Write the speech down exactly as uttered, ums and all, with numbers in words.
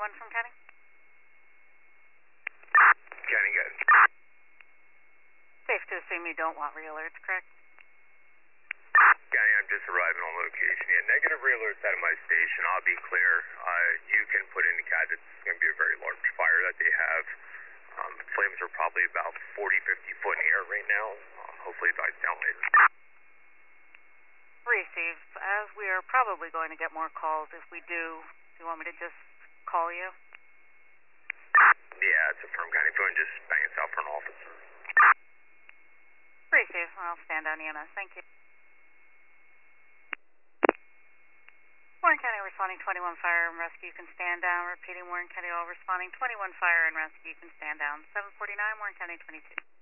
twenty-one from County. County, good. Safe to assume you don't want re-alerts, correct? County, I'm just arriving on location. Yeah, negative re-alerts out of my station. I'll be clear. Uh, you can put in the C A D. It's going to be a very large fire that they have. Um, flames are probably about forty, fifty foot in the air right now. Um, hopefully it dies down later. Receive. As we are probably going to get more calls, if we do, do you want me to just call you? Yeah, it's a firm, County. If you want to just bang us out for an officer. Receive. I'll stand on E M S. Thank you. Warren County responding twenty-one fire and rescue, you can stand down. Repeating Warren County all responding twenty-one fire and rescue, you can stand down. seven forty-nine Warren County twenty-two.